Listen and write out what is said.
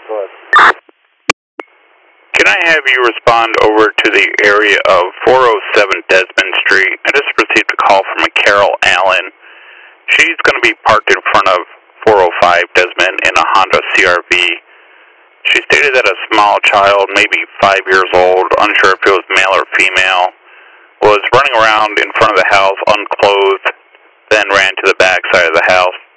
Can I have you respond over to the area of 407 Desmond Street? I just received a call from a Carol Allen. She's going to be parked in front of 405 Desmond in a Honda CRV. She stated that a small child, maybe 5 years old, unsure if it was male or female, was running around in front of the house unclothed, then ran to the back side of the house.